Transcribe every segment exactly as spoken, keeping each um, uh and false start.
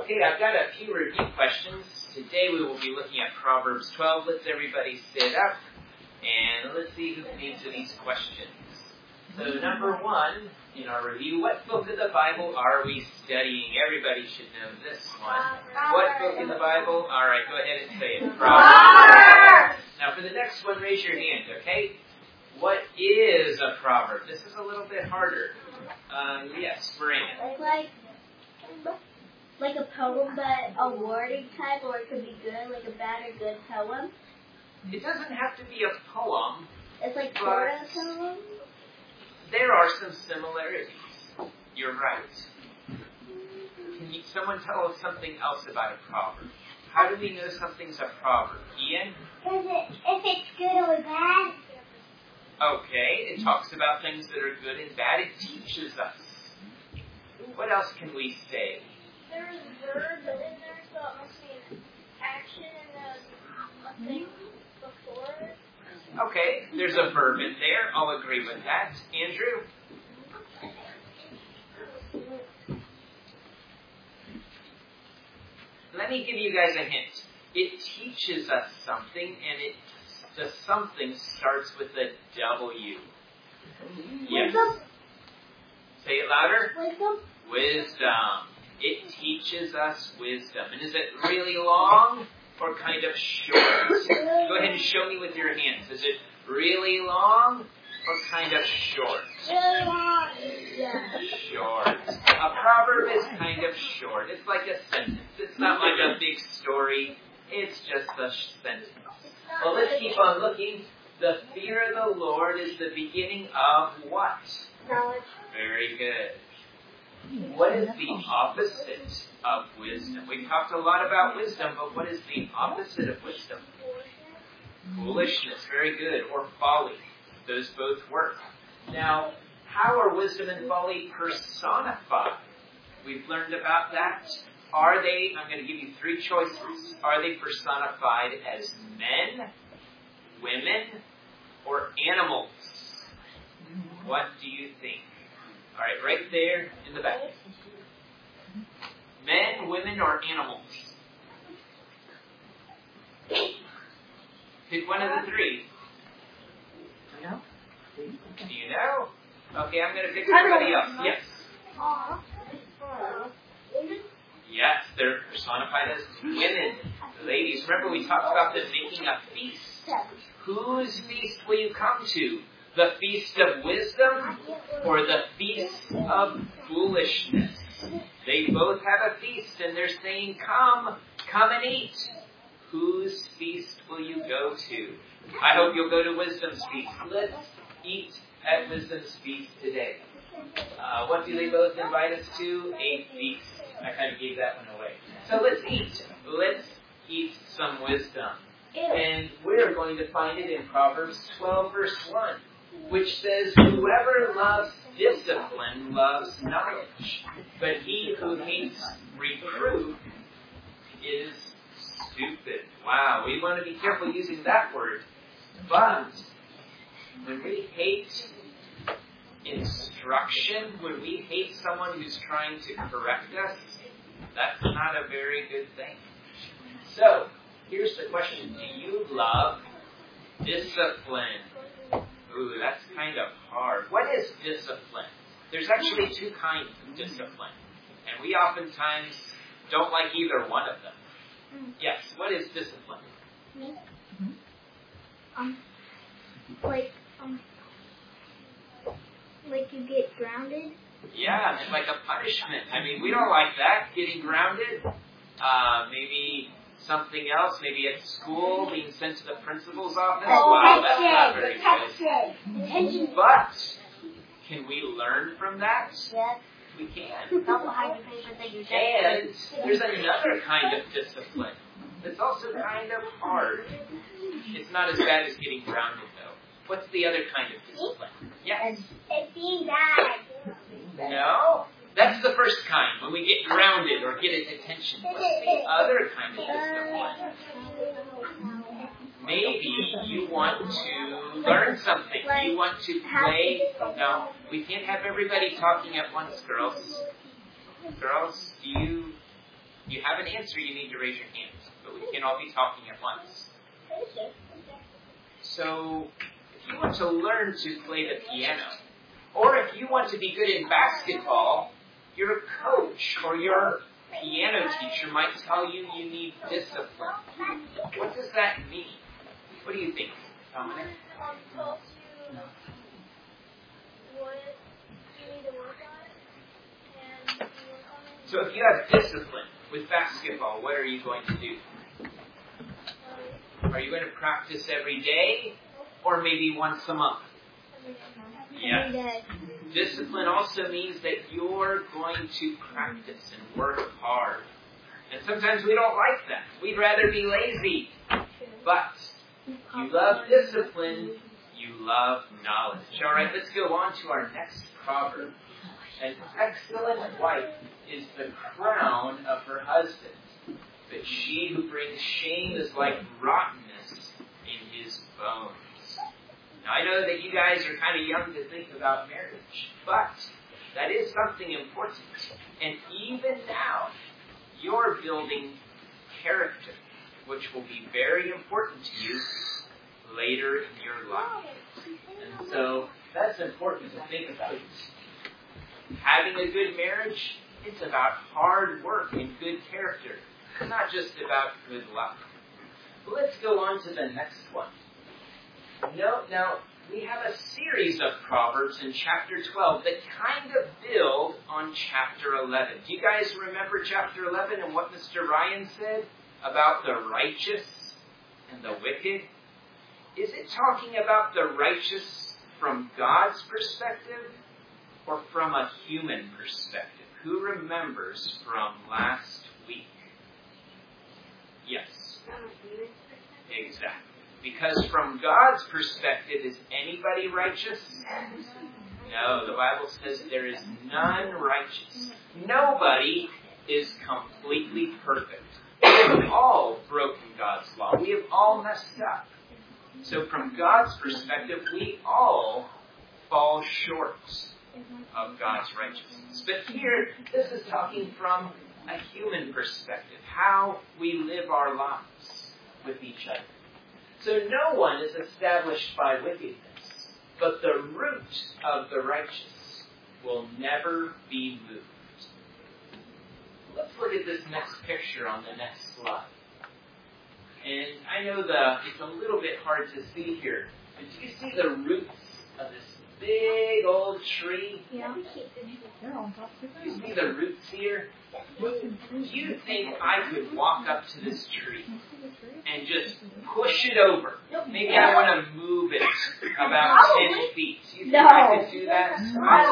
Okay, I've got a few review questions. Today we will be looking at Proverbs twelve. Let's everybody sit up and let's see who can answer these questions. So number one in our review, what book of the Bible are we studying? Everybody should know this one. What book in the Bible? All right, go ahead and say it. Proverbs. Now for the next one, raise your hand, okay? What is a proverb? This is a little bit harder. Um, yes, Miranda. Like, like a poem, but a warning type, or it could be good, like a bad or good poem. It doesn't have to be a poem. It's like sort of a poem. There are some similarities. You're right. Can you, someone tell us something else about a proverb? How do we know something's a proverb? Ian? Because it, if it's good or bad. Okay, it talks about things that are good and bad. It teaches us. What else can we say? There's verbs in there, so it must be an action and a thing before it. Okay, there's a verb in there. I'll agree with that. Andrew? Let me give you guys a hint. It teaches us something, and it the something starts with a W. Yes. Wisdom. Say it louder. Wisdom. Wisdom. It teaches us wisdom. And is it really long or kind of short? Go ahead and show me with your hands. Is it really long or kind of short? Really long. Yeah. Short. A proverb is kind of short. It's like a sentence. It's not like a big story. It's just a sentence. Well, let's keep on looking. The fear of the Lord is the beginning of what? Knowledge. Very good. What is the opposite of wisdom? We've talked a lot about wisdom, but what is the opposite of wisdom? Foolishness. Very good. Or folly. Those both work. Now, how are wisdom and folly personified? We've learned about that. Are they, I'm going to give you three choices. Are they personified as men, women, or animals? What do you think? All right, right there in the back. Men, women, or animals? Pick one of the three. Do you know? Okay, I'm going to pick somebody else. Yes. Yes, they're personified as women. Ladies, remember we talked about them making a feast. Whose feast will you come to? The feast of wisdom or the feast of foolishness? They both have a feast and they're saying, come, come and eat. Whose feast will you go to? I hope you'll go to wisdom's feast. Let's eat at wisdom's feast today. Uh, what do they both invite us to? A feast. I kind of gave that one away. So let's eat. Let's eat some wisdom. And we're going to find it in Proverbs twelve, verse one, which says, whoever loves discipline loves knowledge, but he who hates reproof is stupid. Wow, we want to be careful using that word. But when we hate instruction, when we hate someone who's trying to correct us, that's not a very good thing. So, here's the question. Do you love discipline? Ooh, that's kind of hard. What is discipline? There's actually two kinds of discipline. And we oftentimes don't like either one of them. Yes, what is discipline? Um, like, um, like you get grounded? Yeah, it's like a punishment. I mean, we don't like that, getting grounded. Uh, maybe something else, maybe at school, being sent to the principal's office. Oh, wow, that's not very good. good. But, can we learn from that? Yes. We can. And there's another kind of discipline that's also kind of hard. It's not as bad as getting grounded, though. What's the other kind of discipline? Yes. It's being bad. No. That's the first kind, when we get grounded or get attention. What's the other kind of discipline? Maybe you want to learn something. You want to play. No, we can't have everybody talking at once, girls. Girls, do you If you have an answer, you need to raise your hand. But we can't all be talking at once. So, if you want to learn to play the piano, or if you want to be good in basketball, your coach or your piano teacher might tell you you need discipline. What does that mean? What do you think, Dominic? Um, tells you what you need to work on, and you work on it. So if you have discipline with basketball, what are you going to do? Are you going to practice every day, or maybe once a month? Yes. Discipline also means that you're going to practice and work hard. And sometimes we don't like that. We'd rather be lazy. But you love discipline, you love knowledge. All right, let's go on to our next proverb. An excellent wife is the crown of her husband, but she who brings shame is like rottenness in his bones. Now, I know that you guys are kind of young to think about marriage, but that is something important. And even now, you're building character, which will be very important to you later in your life. And so, that's important to think about. Having a good marriage, it's about hard work and good character. It's not just about good luck. But let's go on to the next one. No, now, we have a series of Proverbs in chapter twelve that kind of build on chapter eleven. Do you guys remember chapter eleven and what Mister Ryan said about the righteous and the wicked? Is it talking about the righteous from God's perspective or from a human perspective? Who remembers from last week? Yes. Exactly. Because from God's perspective, is anybody righteous? No, the Bible says there is none righteous. Nobody is completely perfect. We have all broken God's law. We have all messed up. So from God's perspective, we all fall short of God's righteousness. But here, this is talking from a human perspective, how we live our lives with each other. So no one is established by wickedness, but the root of the righteous will never be moved. Let's look at this next picture on the next slide. And I know the it's a little bit hard to see here, but do you see the roots of this big old tree? Yeah. You see the roots here? Do you think I could walk up to this tree and just push it over? Maybe I want to move it about ten feet. Do you think No. I could do that?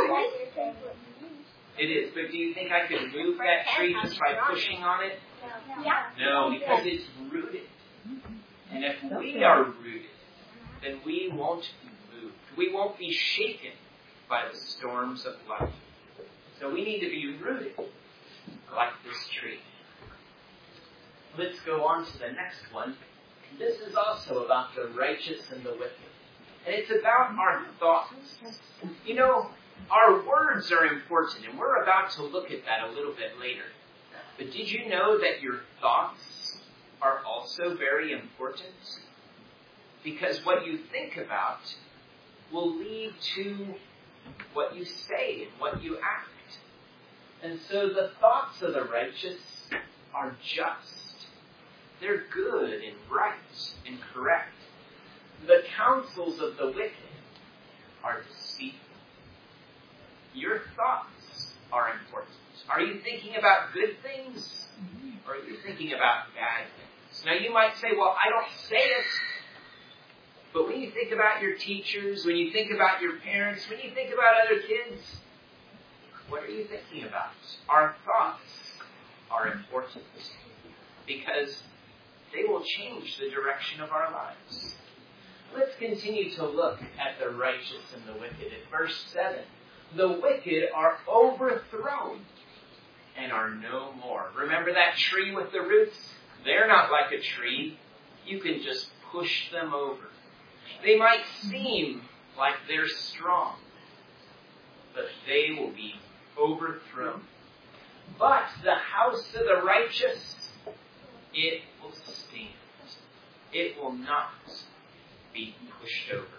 It is, but do you think I could move that tree just by pushing on it? Yeah. No, because it's rooted. And if we are rooted, then we won't be moved. We won't be shaken by the storms of life. So we need to be rooted like this tree. Let's go on to the next one. This is also about the righteous and the wicked. And it's about our thoughts. You know, our words are important, and we're about to look at that a little bit later. But did you know that your thoughts are also very important? Because what you think about will lead to what you say and what you act. And so the thoughts of the righteous are just. They're good and right and correct. The counsels of the wicked are deceitful. Your thoughts are important. Are you thinking about good things? Or are you thinking about bad things? Now you might say, well, I don't say it. But when you think about your teachers, when you think about your parents, when you think about other kids, what are you thinking about? Our thoughts are important because they will change the direction of our lives. Let's continue to look at the righteous and the wicked. At verse seven, the wicked are overthrown and are no more. Remember that tree with the roots? They're not like a tree. You can just push them over. They might seem like they're strong, but they will be overthrown. But the house of the righteous, it will stand. It will not be pushed over.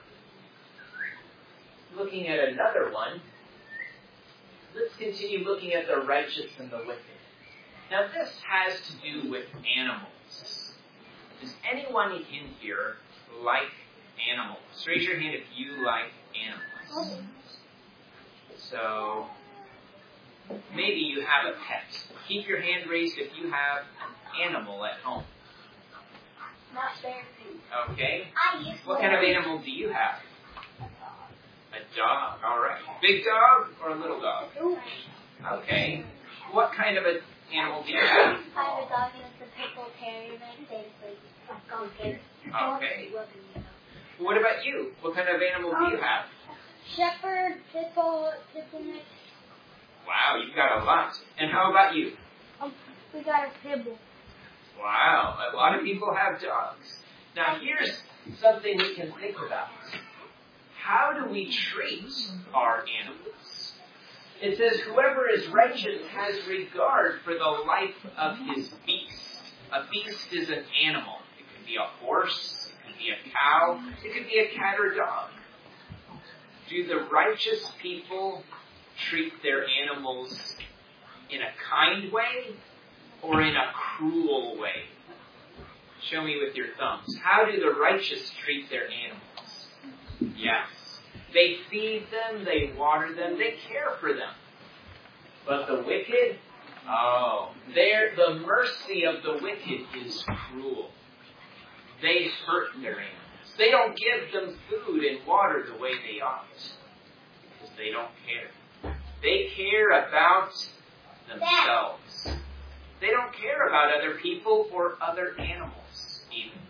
Looking at another one, let's continue looking at the righteous and the wicked. Now this has to do with animals. Does anyone in here like animals? Raise your hand if you like animals. So, maybe you have a pet. Keep your hand raised if you have an animal at home. Not very. Okay. I used What kind of animal do you have? A dog. All right. Big dog or a little dog? Okay. What kind of an animal do you have? I have a dog and it's a pit bull terrier mix. They like Okay. What about you? What kind of animal do you have? Shepherd, pit bull, pit bull mix. Wow, you've got a lot. And how about you? Um, we got a pit bull. Wow, a lot of people have dogs. Now here's something we can think about. How do we treat our animals? It says, whoever is righteous has regard for the life of his beast. A beast is an animal. It could be a horse, it could be a cow, it could be a cat or dog. Do the righteous people treat their animals in a kind way or in a cruel way? Show me with your thumbs. How do the righteous treat their animals? Yes. They feed them, they water them, they care for them. But the wicked, oh, they're, the mercy of the wicked is cruel. They hurt their animals. They don't give them food and water the way they ought, because they don't care. They care about themselves. They don't care about other people or other animals, even.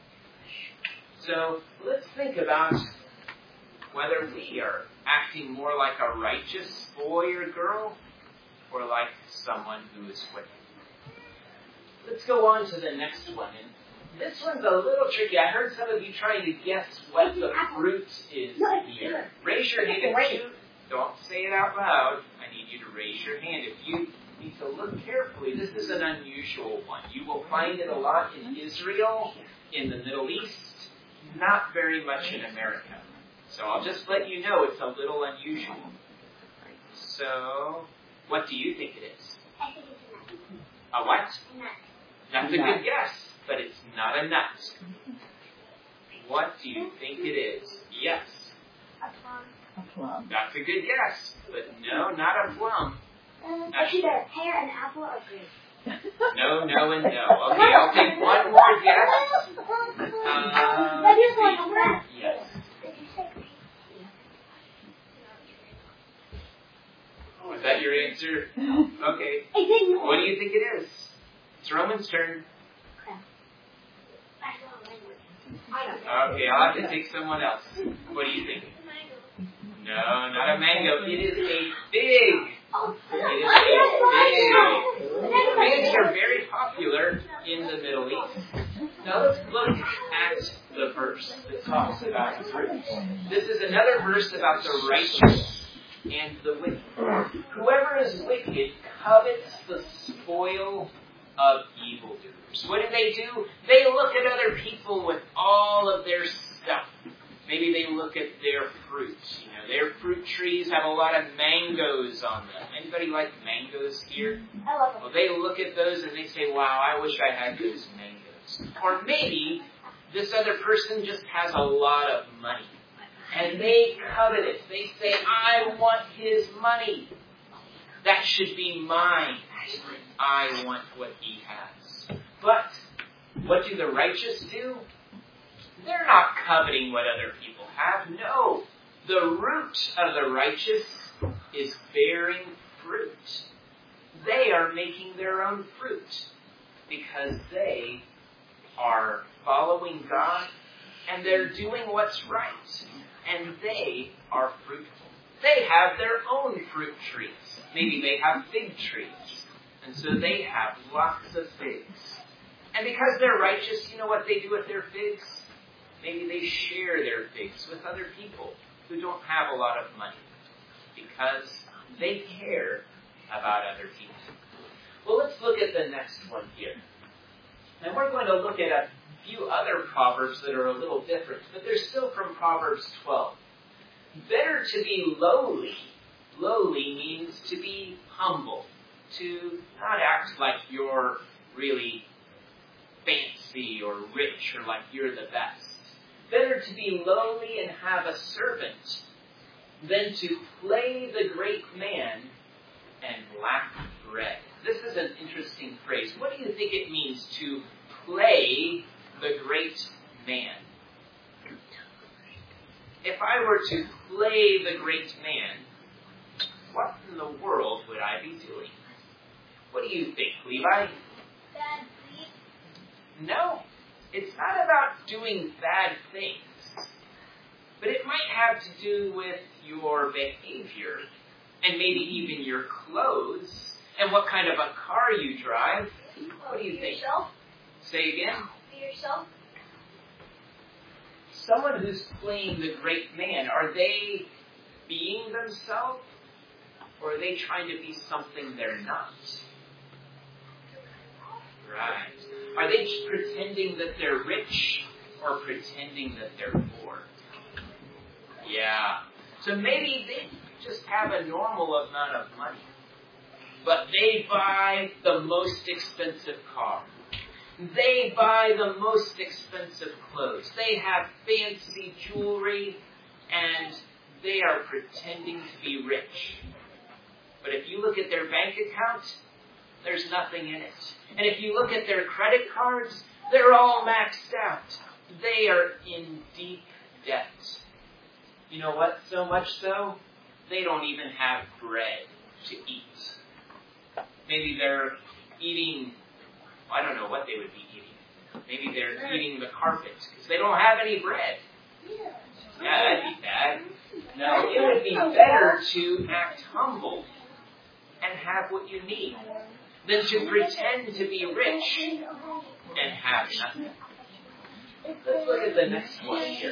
So let's think about whether we are acting more like a righteous boy or girl, or like someone who is wicked. Let's go on to the next one. And this one's a little tricky. I heard some of you trying to guess what the fruit is here. Raise your hand if you don't say it out loud. I need you to raise your hand. If you need to look carefully, this is an unusual one. You will find it a lot in Israel, in the Middle East, not very much in America. So I'll just let you know it's a little unusual. So, what do you think it is? I think it's a nut. A what? A nut. That's a good guess, but it's not a nut. What do you think it is? Yes. A plum. A plum. That's a good guess, but no, not a plum. Um, it's either a pear, an apple, or grape. No, no, and no. Okay, I'll take one more guess. Uh, That is like a nut. yes. Did you say grape? Oh, is that your answer? Okay. I didn't. What do you think it is? It's Roman's turn. I don't know. Okay, I'll have to take someone else. What do you think? No, not a mango. It is a fig. It is a fig. Figs are very popular in the Middle East. Now let's look at the verse that talks about fruit. This is another verse about the righteous and the wicked. Whoever is wicked covets the spoil of evildoers. What do they do? They look at other people with all of their stuff. Maybe they look at their fruit. You know, their fruit trees have a lot of mangoes on them. Anybody like mangoes here? I love them. Well, they look at those and they say, wow, I wish I had those mangoes. Or maybe this other person just has a lot of money. And they covet it. They say, I want his money. That should be mine. I want what he has. But what do the righteous do? They're not coveting what other people have. No. The root of the righteous is bearing fruit. They are making their own fruit because they are following God and they're doing what's right. And they are fruitful. They have their own fruit trees. Maybe they have fig trees. And so they have lots of figs. And because they're righteous, you know what they do with their figs? Maybe they share their figs with other people who don't have a lot of money because they care about other people. Well, let's look at the next one here. And we're going to look at a few other proverbs that are a little different, but they're still from Proverbs twelve. Better to be lowly. Lowly means to be humble, to not act like you're really fancy or rich or like you're the best. Better to be lowly and have a servant than to play the great man and lack bread. This is an interesting phrase. What do you think it means to play the great man? If I were to play the great man, what in the world would I be doing? What do you think, Levi? Bad sleep. No, it's not about doing bad things. But it might have to do with your behavior, and maybe even your clothes, and what kind of a car you drive. What do you Be think? yourself. Say again? Be yourself. Someone who's playing the great man, are they being themselves? Or are they trying to be something they're not? Right. Are they just pretending that they're rich or pretending that they're poor? Yeah. So maybe they just have a normal amount of money, but they buy the most expensive car. They buy the most expensive clothes. They have fancy jewelry, and they are pretending to be rich. But if you look at their bank account, there's nothing in it. And if you look at their credit cards, they're all maxed out. They are in deep debt. You know what? So much so, they don't even have bread to eat. Maybe they're eating, I don't know what they would be eating. Maybe they're eating the carpet because they don't have any bread. Yeah, that'd be bad. No, it would be better to act humble and have what you need than to pretend to be rich and have nothing. Let's look at the next one here.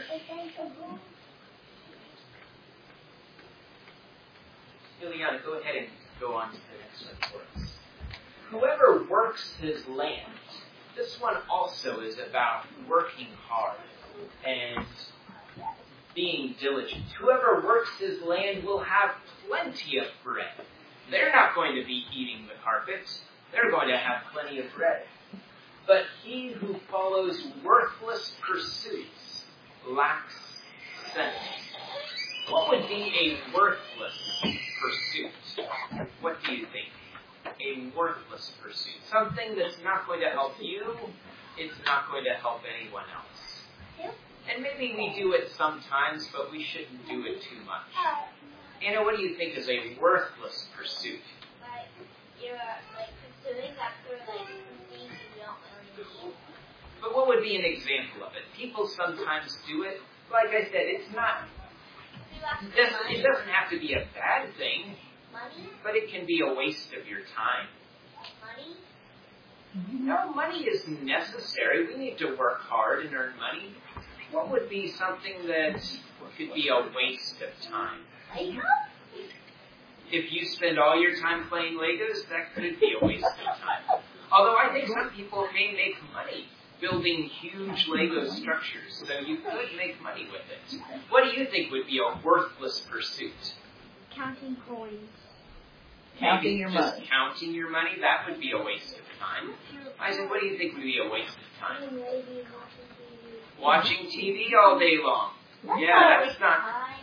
Ileana, go ahead and go on to the next one for us. Whoever works his land, this one also is about working hard and being diligent. Whoever works his land will have plenty of bread. They're not going to be eating the carpet. They're going to have plenty of bread. But he who follows worthless pursuits lacks sense. What would be a worthless pursuit? What do you think? A worthless pursuit. Something that's not going to help you. It's not going to help anyone else. Yep. And maybe we do it sometimes, but we shouldn't do it too much. Anna, what do you think is a worthless pursuit? Like, you're, like, pursuing that for, like, things you don't really need. But what would be an example of it? People sometimes do it. Like I said, it's not, it doesn't, it doesn't have to be a bad thing, Money? but it can be a waste of your time. Money? No, money is necessary. We need to work hard and earn money. What would be something that could be a waste of time? If you spend all your time playing Legos, that could be a waste of time. Although I think some people may make money building huge Lego structures, so you could make money with it. What do you think would be a worthless pursuit? Counting coins. Counting Maybe your just money. counting your money, that would be a waste of time. Isaac, what do you think would be a waste of time? Watching T V all day long. Yeah, that's not...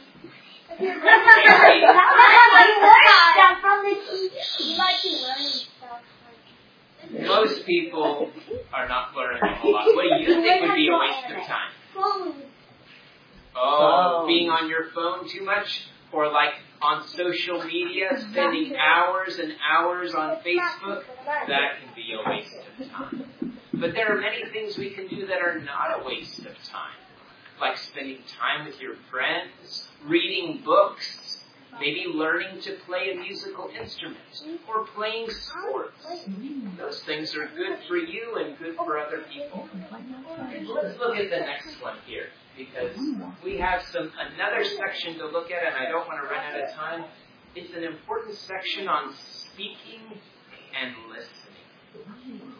Most people are not learning a whole lot. What do you think would be a waste of time? Oh, Phone. being on your phone too much? Or like on social media, spending hours and hours on Facebook? That can be a waste of time. But there are many things we can do that are not a waste of time. Like spending time with your friends, reading books, maybe learning to play a musical instrument, or playing sports. Those things are good for you and good for other people. Let's look at the next one here, because we have some another section to look at, and I don't want to run out of time. It's an important section on speaking and listening.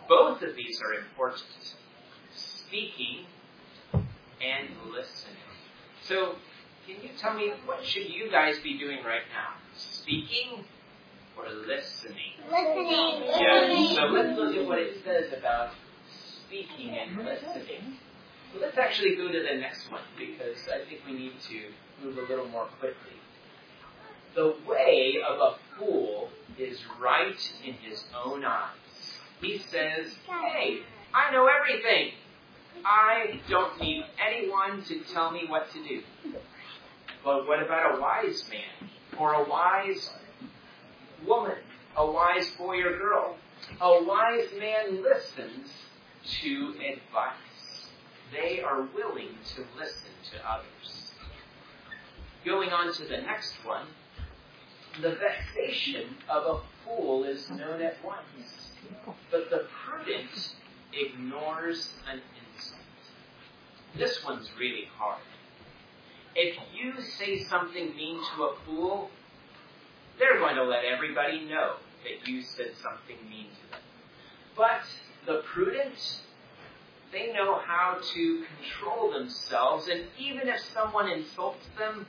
Both of these are important. Speaking and listening. So, can you tell me, what should you guys be doing right now? Speaking or listening? Listening. Yeah, so let's look at what it says about speaking and listening. So let's actually go to the next one, because I think we need to move a little more quickly. The way of a fool is right in his own eyes. He says, hey, I know everything. I don't need anyone to tell me what to do. But what about a wise man? Or a wise woman? A wise boy or girl? A wise man listens to advice. They are willing to listen to others. Going on to the next one. The vexation of a fool is known at once, but the prudent ignores an insult. This one's really hard. If you say something mean to a fool, they're going to let everybody know that you said something mean to them. But the prudent, they know how to control themselves, and even if someone insults them,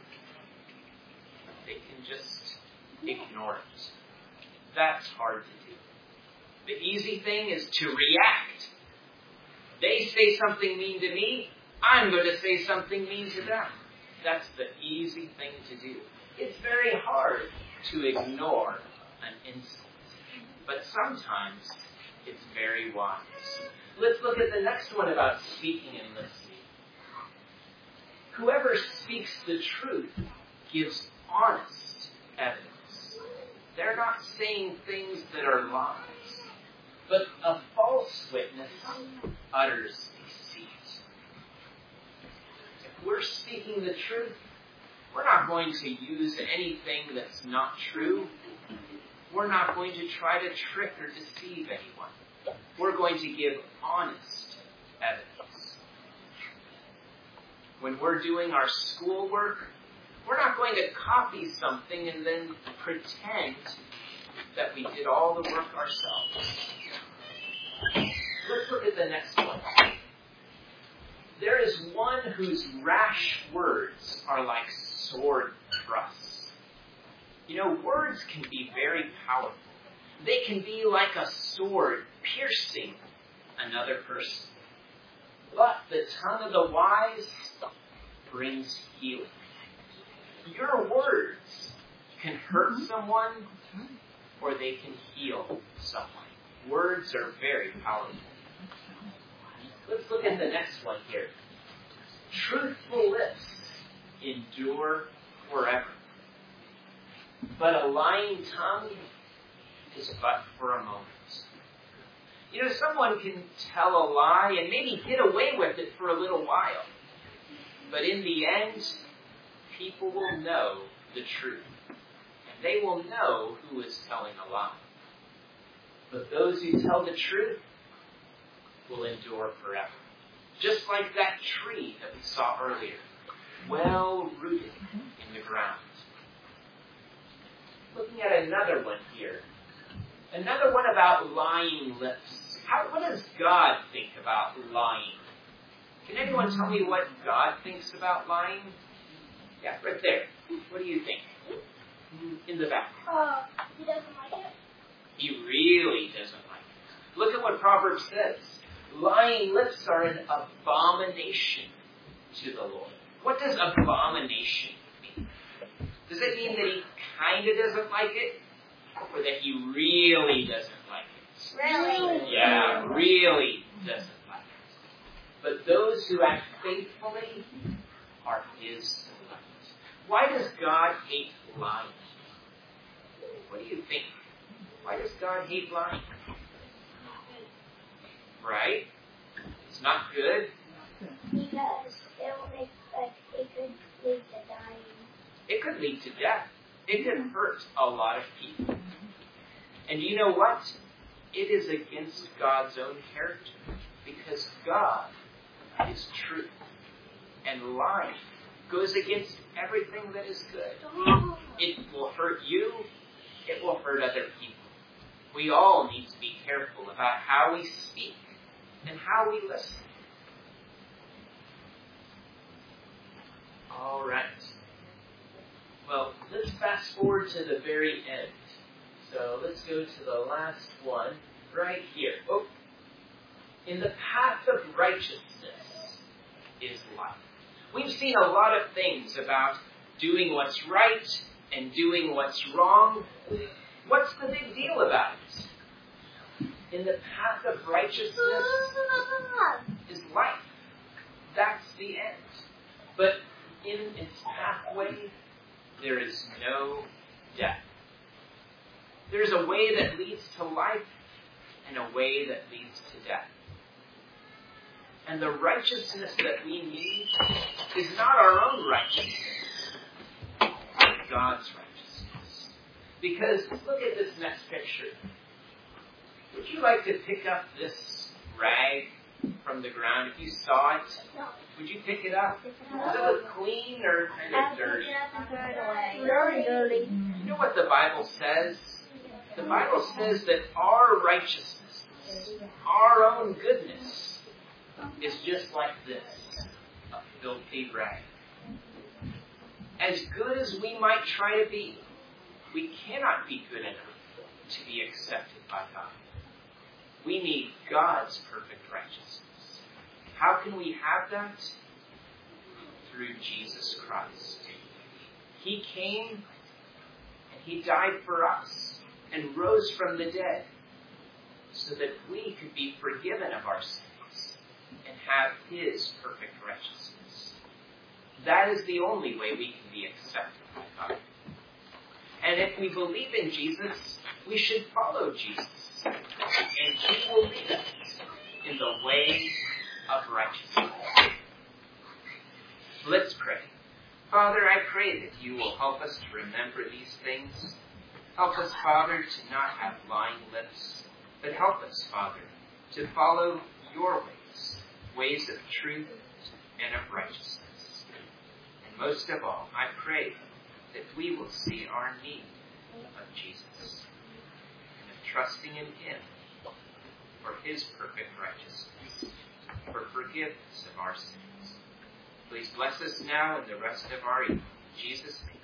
they can just ignore it. That's hard to do. The easy thing is to react. They say something mean to me, I'm going to say something mean to them. That's the easy thing to do. It's very hard to ignore an insult. But sometimes it's very wise. Let's look at the next one about speaking and listening. Whoever speaks the truth gives honest evidence. They're not saying things that are lies. But a false witness utters deceit. If we're speaking the truth, we're not going to use anything that's not true. We're not going to try to trick or deceive anyone. We're going to give honest evidence. When we're doing our schoolwork, we're not going to copy something and then pretend that we did all the work ourselves. Let's look at the next one. There is one whose rash words are like sword thrusts. You know, words can be very powerful. They can be like a sword piercing another person. But the tongue of the wise brings healing. Your words can hurt someone, or they can heal someone. Words are very powerful. Let's look at the next one here. Truthful lips endure forever, but a lying tongue is but for a moment. You know, someone can tell a lie and maybe get away with it for a little while, but in the end, people will know the truth. And they will know who is telling a lie. But those who tell the truth will endure forever. Just like that tree that we saw earlier. Well rooted in the ground. Looking at another one here. Another one about lying lips. How, what does God think about lying? Can anyone tell me what God thinks about lying? Yeah, right there. What do you think? In the back. Uh, he doesn't like it. He really doesn't like it. Look at what Proverbs says. Lying lips are an abomination to the Lord. What does abomination mean? Does it mean that he kind of doesn't like it? Or that he really doesn't like it? Really? Yeah, really doesn't like it. But those who act faithfully are his delight. Why does God hate lying? What do you think? Why does God hate lying? Right? It's not good. Because it will make, like, it could lead to dying. It could lead to death. It could hurt a lot of people. And you know what? It is against God's own character. Because God is truth. And lying goes against everything that is good. It will hurt you. It will hurt other people. we all need to be careful about how we speak and how we listen. All right. Well, let's fast forward to the very end. So let's go to the last one right here. Oh. In the path of righteousness is life. We've seen a lot of things about doing what's right and doing what's wrong. What's the big deal about it? In the path of righteousness is life. That's the end. But in its pathway, there is no death. There's a way that leads to life and a way that leads to death. And the righteousness that we need is not our own righteousness, but God's righteousness. Because look at this next picture. Would you like to pick up this rag from the ground? If you saw it, would you pick it up? Does it look clean or kind of dirty? Very dirty. You know what the Bible says? The Bible says that our righteousness, our own goodness, is just like this, a filthy rag. As good as we might try to be, we cannot be good enough to be accepted by God. We need God's perfect righteousness. How can we have that? Through Jesus Christ. He came and He died for us and rose from the dead so that we could be forgiven of our sins and have His perfect righteousness. That is the only way we can be accepted by God. And if we believe in Jesus, we should follow Jesus. And He will lead us in the way of righteousness. Let's pray. Father, I pray that You will help us to remember these things. Help us, Father, to not have lying lips, but help us, Father, to follow Your ways, ways of truth and of righteousness. And most of all, I pray that we will see our need of Jesus and of trusting in Him for His perfect righteousness, for forgiveness of our sins. Please bless us now and the rest of our evening. In Jesus' name.